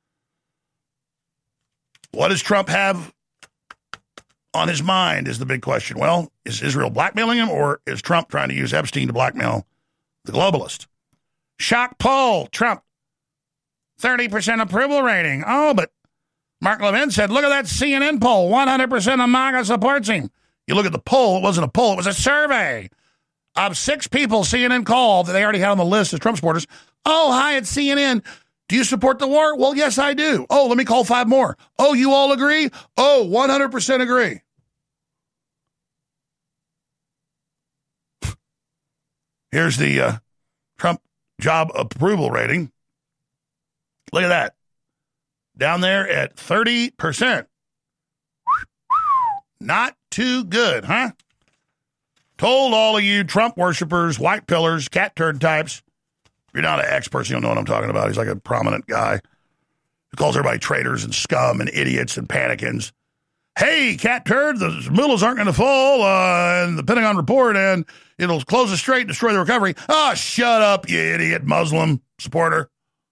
What does Trump have on his mind is the big question. Well, is Israel blackmailing him, or is Trump trying to use Epstein to blackmail the globalist? Shock poll, Trump, thirty percent approval rating. Oh, but Mark Levin said, look at that C N N poll, one hundred percent of MAGA supports him. You look at the poll, it wasn't a poll, it was a survey of six people C N N called that they already had on the list as Trump supporters. Oh, hi, it's C N N. Do you support the war? Well, yes, I do. Oh, let me call five more. Oh, you all agree? Oh, one hundred percent agree. Here's the uh, Trump job approval rating. Look at that. Down there at thirty percent. Not too good, huh? Told all of you Trump worshipers, white pillars, cat turd types. If you're not an ex-person, you'll know what I'm talking about. He's like a prominent guy who calls everybody traitors and scum and idiots and panicans. Hey, cat turd, the mullahs aren't going to fall uh, in the Pentagon report, and it'll close the strait and destroy the recovery. Oh, shut up, you idiot Muslim supporter.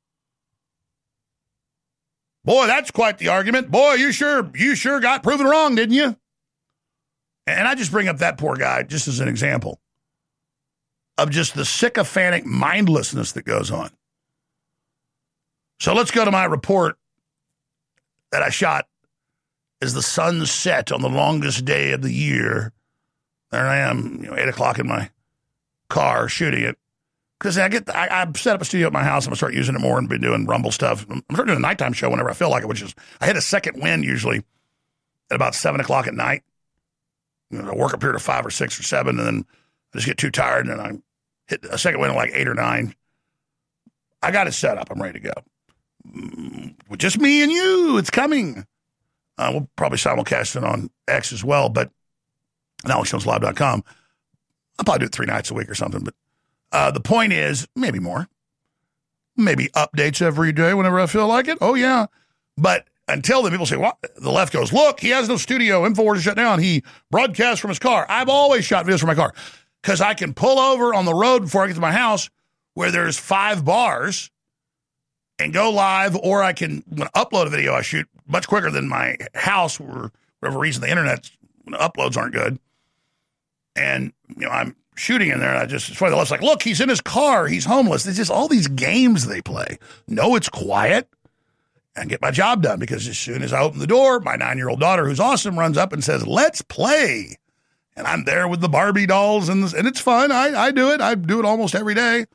Boy, that's quite the argument. Boy, you sure you sure got proven wrong, didn't you? And I just bring up that poor guy just as an example of just the sycophantic mindlessness that goes on. So let's go to my report that I shot as the sun set on the longest day of the year. There I am, you know, eight o'clock in my car shooting it. Because I get, I, I've set up a studio at my house. I'm going to start using it more and been doing Rumble stuff. I'm starting doing a nighttime show whenever I feel like it, which is, I hit a second wind usually at about seven o'clock at night. You know, I work up here to five or six or seven, and then I just get too tired, and then I hit a second wind at like eight or nine. I got it set up. I'm ready to go. Mm, with just me and you, it's coming. Uh, we'll probably simulcast it on X as well, but on alex jones live dot com. I'll probably do it three nights a week or something, but uh, the point is, maybe more. Maybe updates every day whenever I feel like it. Oh, yeah. But until then, people say, what? The left goes, look, he has no studio. InfoWars is shut down. He broadcasts from his car. I've always shot videos from my car because I can pull over on the road before I get to my house where there's five bars and go live, or I can when I upload a video I shoot much quicker than my house, for whatever reason the internet's when the uploads aren't good. And, you know, I'm shooting in there, and I just, it's funny, the left's like, look, he's in his car, he's homeless. It's just all these games they play. No, it's quiet, and get my job done, because as soon as I open the door, my nine-year-old daughter, who's awesome, runs up and says, let's play. And I'm there with the Barbie dolls, and, and it's fun. I, I do it. I do it almost every day.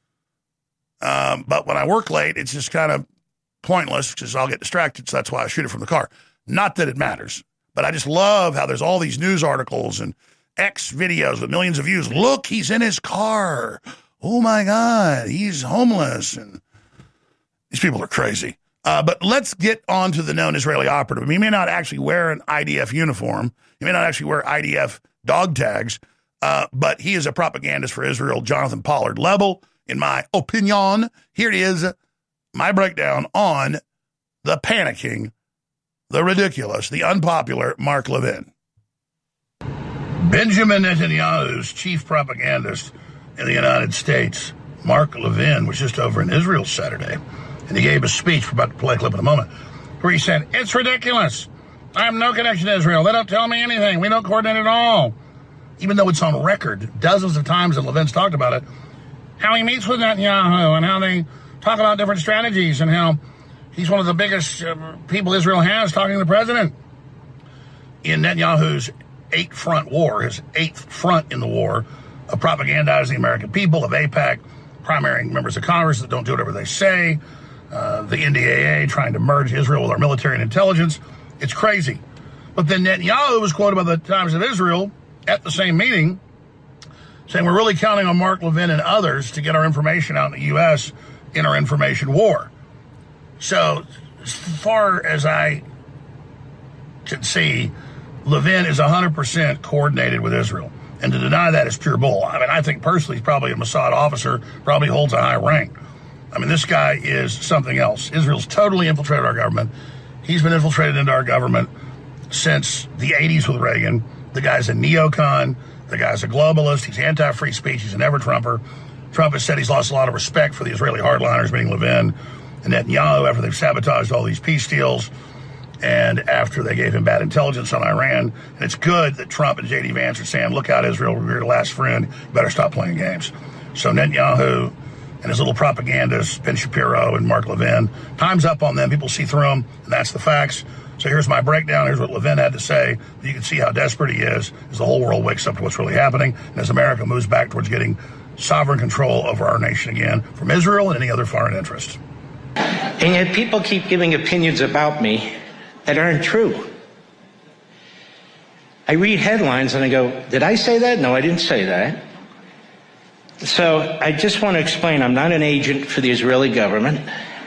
Um, but when I work late, it's just kind of pointless, because I'll get distracted, so that's why I shoot it from the car. Not that it matters, but I just love how there's all these news articles and X videos with millions of views. Look, he's in his car. Oh, my God, he's homeless. And these people are crazy. Uh, but let's get on to the known Israeli operative. He may not actually wear an I D F uniform. He may not actually wear I D F dog tags, uh, but he is a propagandist for Israel, Jonathan Pollard Lebel, in my opinion. Here it is, my breakdown on the panicking, the ridiculous, the unpopular Mark Levin. Benjamin Netanyahu's chief propagandist in the United States, Mark Levin, was just over in Israel Saturday, and he gave a speech. We're about to play a clip in a moment, where he said, it's ridiculous. I have no connection to Israel. They don't tell me anything. We don't coordinate at all. Even though it's on record dozens of times, and Levin's talked about it, how he meets with Netanyahu and how they talk about different strategies and how he's one of the biggest uh, people Israel has talking to the president. In Netanyahu's eight-front war, his eighth front in the war of propagandizing the American people, of AIPAC, primary members of Congress that don't do whatever they say, uh, the N D A A trying to merge Israel with our military and intelligence. It's crazy. But then Netanyahu was quoted by the Times of Israel at the same meeting saying, we're really counting on Mark Levin and others to get our information out in the U S in our information war. So as far as I can see, Levin is one hundred percent coordinated with Israel. And to deny that is pure bull. I mean, I think personally he's probably a Mossad officer, probably holds a high rank. I mean, this guy is something else. Israel's totally infiltrated our government. He's been infiltrated into our government since the eighties with Reagan. The guy's a neocon. The guy's a globalist. He's anti-free speech. He's an ever-Trumper. Trump has said he's lost a lot of respect for the Israeli hardliners, meaning Levin and Netanyahu, after they've sabotaged all these peace deals and after they gave him bad intelligence on Iran. And it's good that Trump and J D Vance are saying, look out, Israel, we're your last friend. You better stop playing games. So Netanyahu and his little propagandists, Ben Shapiro and Mark Levin, time's up on them. People see through them, and that's the facts. So here's my breakdown. Here's what Levin had to say. You can see how desperate he is as the whole world wakes up to what's really happening, and as America moves back towards getting sovereign control over our nation again from Israel and any other foreign interest. And yet people keep giving opinions about me that aren't true. I read headlines and I go, did I say that? No, I didn't say that. So I just want to explain, I'm not an agent for the Israeli government.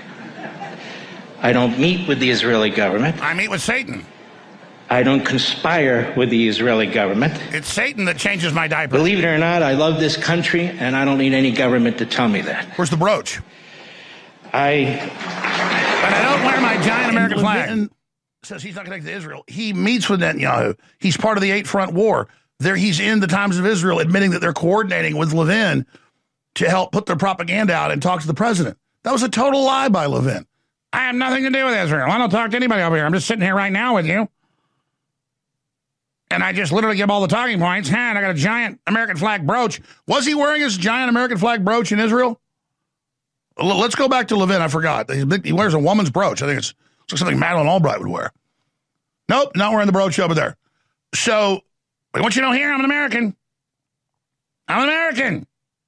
I don't meet with the Israeli government. I meet with Satan. I don't conspire with the Israeli government. It's Satan that changes my diaper. Believe it or not, I love this country, and I don't need any government to tell me that. Where's the brooch? I... But I don't wear my giant American flag. Says he's not connected to Israel. He meets with Netanyahu. He's part of the eight-front war. There, he's in the Times of Israel admitting that they're coordinating with Levin to help put their propaganda out and talk to the president. That was a total lie by Levin. I have nothing to do with Israel. I don't talk to anybody over here. I'm just sitting here right now with you. And I just literally give all the talking points. And I got a giant American flag brooch. Was he wearing his giant American flag brooch in Israel? Let's go back to Levin. I forgot. He wears a woman's brooch. I think it's, it's like something Madeleine Albright would wear. Nope, not wearing the brooch over there. So, I want you to know here, I'm an American. I'm an American.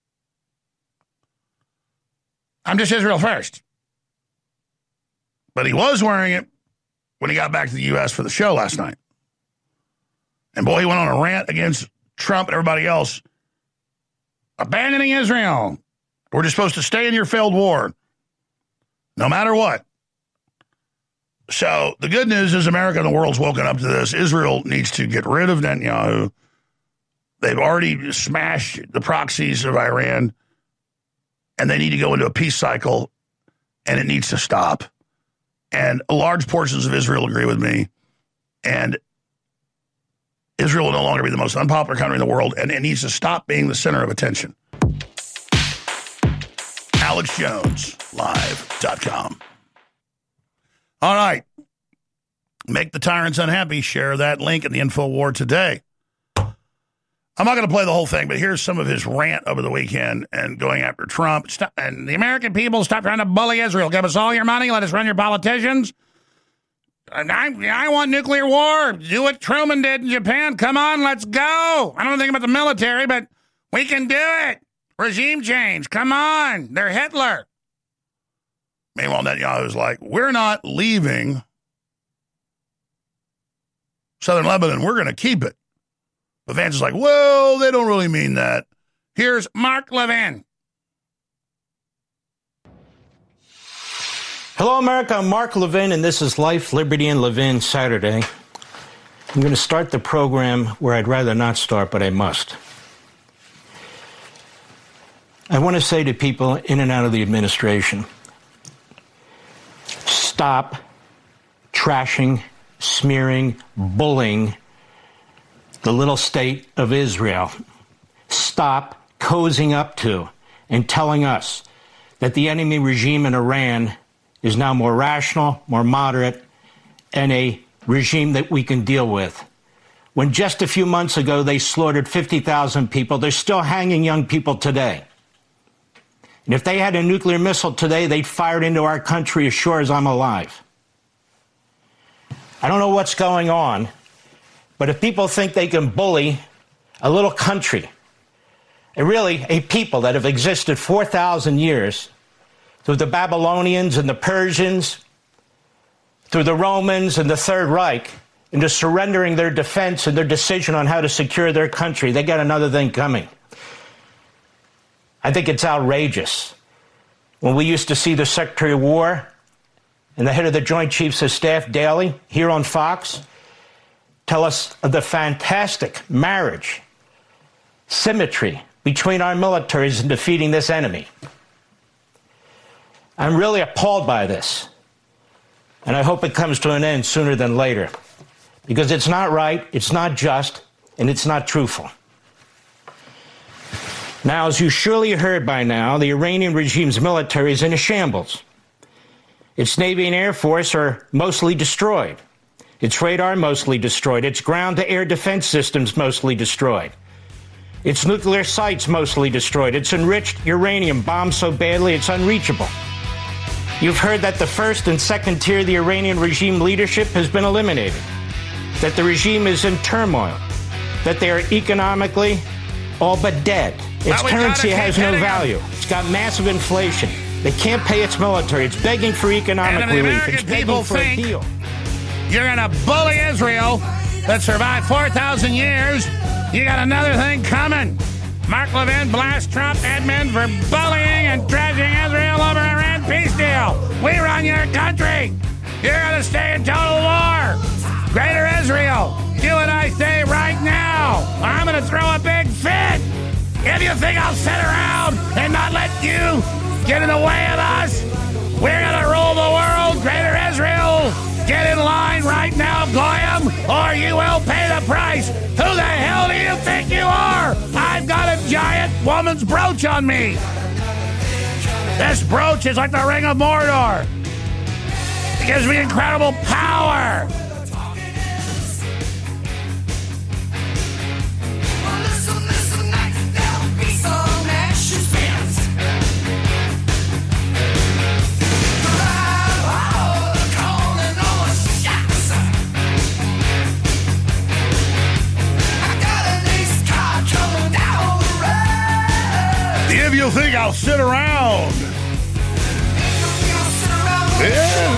I'm just Israel first. But he was wearing it when he got back to the U S for the show last night. And boy, he went on a rant against Trump and everybody else. Abandoning Israel. We're just supposed to stay in your failed war. No matter what. So the good news is America and the world's woken up to this. Israel needs to get rid of Netanyahu. They've already smashed the proxies of Iran. And they need to go into a peace cycle. And it needs to stop. And large portions of Israel agree with me. And Israel will no longer be the most unpopular country in the world. And it needs to stop being the center of attention. Alex Jones Live dot com. All right. Make the tyrants unhappy. Share that link in the InfoWar today. I'm not going to play the whole thing, but here's some of his rant over the weekend and going after Trump. Stop, and the American people, stop trying to bully Israel. Give us all your money. Let us run your politicians. And I, I want nuclear war. Do what Truman did in Japan. Come on, let's go. I don't know anything about the military, but we can do it. Regime change. Come on. They're Hitler. Meanwhile, Netanyahu's like, we're not leaving Southern Lebanon. We're going to keep it. But Vance is like, well, they don't really mean that. Here's Mark Levin. Hello, America. I'm Mark Levin, and this is Life, Liberty, and Levin Saturday. I'm going to start the program where I'd rather not start, but I must. I want to say to people in and out of the administration, stop trashing, smearing, bullying the little state of Israel. Stop cozying up to and telling us that the enemy regime in Iran is now more rational, more moderate, and a regime that we can deal with. When just a few months ago they slaughtered fifty thousand people, they're still hanging young people today. And if they had a nuclear missile today, they'd fire it into our country as sure as I'm alive. I don't know what's going on, but if people think they can bully a little country, and really a people that have existed four thousand years, through the Babylonians and the Persians, through the Romans and the Third Reich, into surrendering their defense and their decision on how to secure their country, they got another thing coming. I think it's outrageous. When we used to see the Secretary of War and the head of the Joint Chiefs of Staff daily here on Fox tell us of the fantastic marriage, symmetry between our militaries in defeating this enemy. I'm really appalled by this, and I hope it comes to an end sooner than later, because it's not right, it's not just, and it's not truthful. Now, as you surely heard by now, the Iranian regime's military is in a shambles. Its Navy and Air Force are mostly destroyed. Its radar mostly destroyed. Its ground-to-air defense systems mostly destroyed. Its nuclear sites mostly destroyed. Its enriched uranium bombed so badly it's unreachable. You've heard that the first and second tier of the Iranian regime leadership has been eliminated, that the regime is in turmoil, that they are economically all but dead. Its currency has no value. It's got massive inflation. They can't pay its military. It's begging for economic and the relief. American It's begging people for think a deal. You're going to bully Israel that survived four thousand years. You got another thing coming. Mark Levin blasts Trump admin for bullying and trashing Israel over Iran peace deal. We run your country. You're going to stay in total war. Greater Israel. Do what I say right now, or I'm going to throw a big fit. If you think I'll sit around and not let you get in the way of us, we're going to rule the world. Greater Israel. Get in line right now, Goyim, or you will pay the price. Who the hell do you think you are? I've got a giant woman's brooch on me. This brooch is like the Ring of Mordor. It gives me incredible power. If you think I'll sit around. Yeah.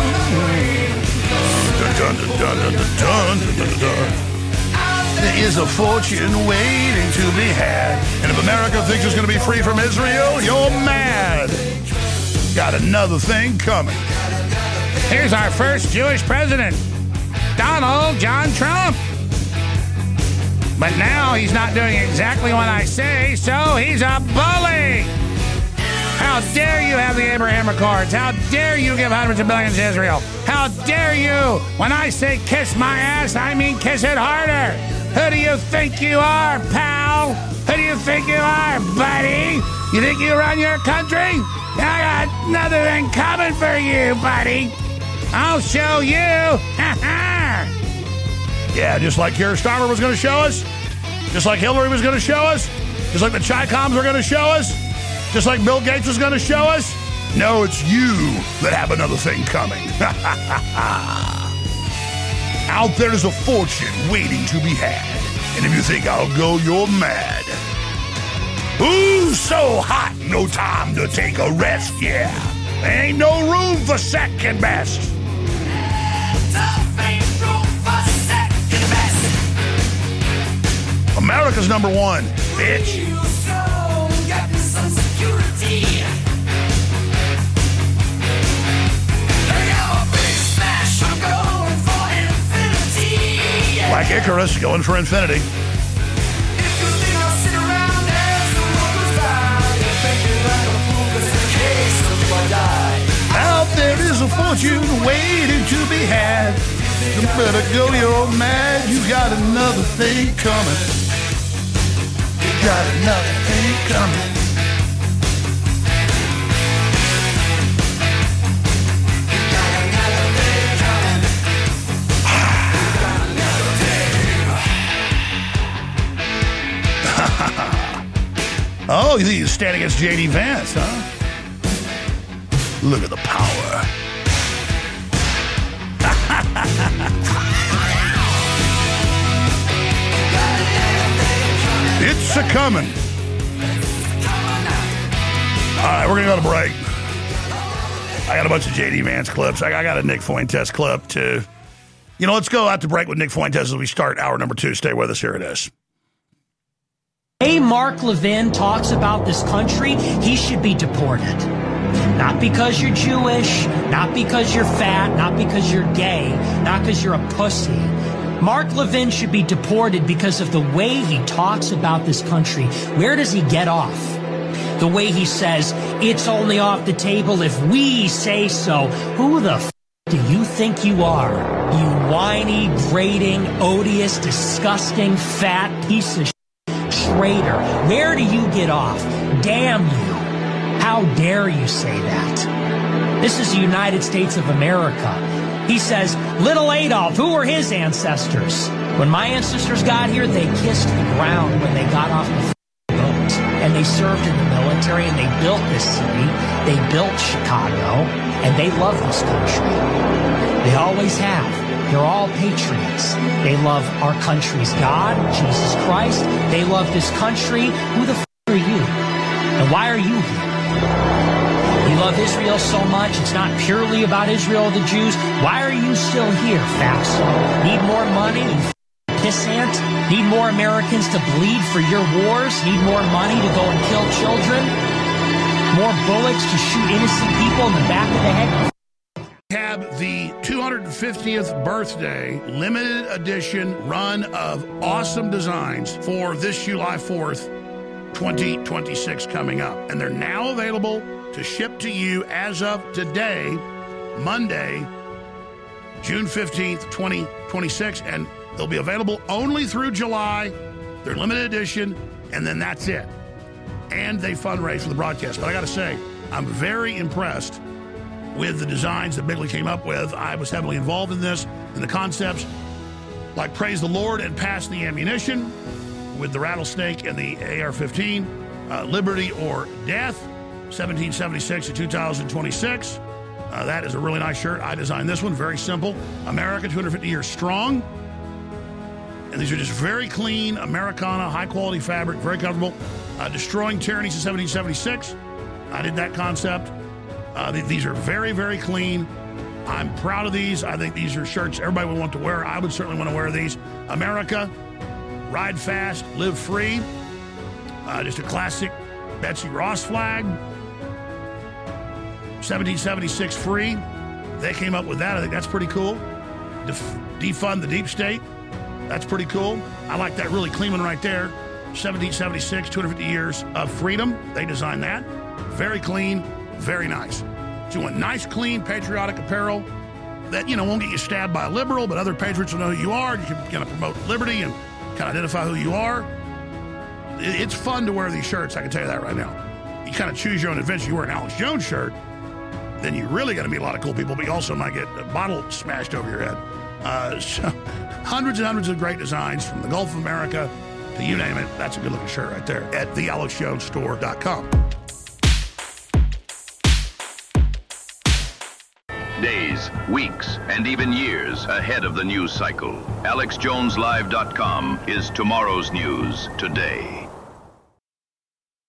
Dun, dun, dun, dun, dun, dun, dun, dun. There is a fortune waiting to be had. And if America thinks it's going to be free from Israel, you're mad. Got another thing coming. Here's our first Jewish president, Donald John Trump. But now he's not doing exactly what I say, so he's a bully. How dare you have the Abraham Accords? How dare you give hundreds of billions to Israel? How dare you? When I say kiss my ass, I mean kiss it harder. Who do you think you are, pal? Who do you think you are, buddy? You think you run your country? I got another thing coming for you, buddy. I'll show you. Ha ha. Yeah, just like Keir Starmer was going to show us, just like Hillary was going to show us, just like the Chi-Coms were going to show us, just like Bill Gates was going to show us. No, it's you that have another thing coming. Out there's a fortune waiting to be had. And if you think I'll go, you're mad. Ooh, so hot, no time to take a rest, yeah. Ain't no room for second best. America's number one, bitch. Like Icarus going for infinity. Out there is a fortune waiting to be had. You better go, you're mad. You got another thing coming. You got another thing coming. Oh, you think you stand against J D Vance, huh? Look at the power. It's a coming. All right, we're going to go to break. I got a bunch of J D Vance clips. I got a Nick Fuentes clip, too. You know, let's go out to break with Nick Fuentes as we start hour number two. Stay with us. Here it is. Hey, Mark Levin talks about this country, he should be deported. Not because you're Jewish, not because you're fat, not because you're gay, not because you're a pussy. Mark Levin should be deported because of the way he talks about this country. Where does he get off? The way he says, it's only off the table if we say so. Who the f*** do you think you are? You whiny, grating, odious, disgusting, fat piece of shit. Traitor. Where do you get off? Damn you. How dare you say that? This is the United States of America. He says, little Adolf, who were his ancestors? When my ancestors got here, they kissed the ground when they got off the boat. And they served in the military, and they built this city. They built Chicago, and they love this country. They always have. They're all patriots. They love our country's God, Jesus Christ. They love this country. Who the f*** are you? And why are you here? You love Israel so much, it's not purely about Israel or the Jews. Why are you still here, Fatso? Need more money, you f*** pissant? Need more Americans to bleed for your wars? Need more money to go and kill children? More bullets to shoot innocent people in the back of the head? Have the two hundred fiftieth birthday limited edition run of awesome designs for this July fourth, twenty twenty-six coming up. And they're now available to ship to you as of today, Monday, June fifteenth, twenty twenty-six. And they'll be available only through July. They're limited edition, and then that's it. And they fundraise for the broadcast. But I got to say, I'm very impressed with the designs that Bigley came up with. I was heavily involved in this, and the concepts like Praise the Lord and Pass the Ammunition with the Rattlesnake and the A R fifteen, uh, Liberty or Death, seventeen seventy-six to two thousand twenty-six. Uh, that is a really nice shirt. I designed this one, very simple. America, two hundred fifty years strong. And these are just very clean, Americana, high-quality fabric, very comfortable. Uh, Destroying Tyranny since seventeen seventy-six. I did that concept. Uh, th- these are very, very clean. I'm proud of these. I think these are shirts everybody would want to wear. I would certainly want to wear these. America, ride fast, live free. Uh, just a classic Betsy Ross flag. seventeen seventy-six free. They came up with that. I think that's pretty cool. Def- defund the deep state. That's pretty cool. I like that really clean one right there. seventeen seventy-six, two hundred fifty years of freedom. They designed that. Very clean. Very nice. So you want nice, clean, patriotic apparel that, you know, won't get you stabbed by a liberal, but other patriots will know who you are. You can kind of promote liberty and kind of identify who you are. It's fun to wear these shirts, I can tell you that right now. You kind of choose your own adventure. You wear an Alex Jones shirt, then you really got to meet a lot of cool people, but you also might get a bottle smashed over your head. Uh, so, hundreds and hundreds of great designs from the Gulf of America to you name it. That's a good looking shirt right there at the alex jones store dot com. Days, weeks, and even years ahead of the news cycle. alex jones live dot com is tomorrow's news today.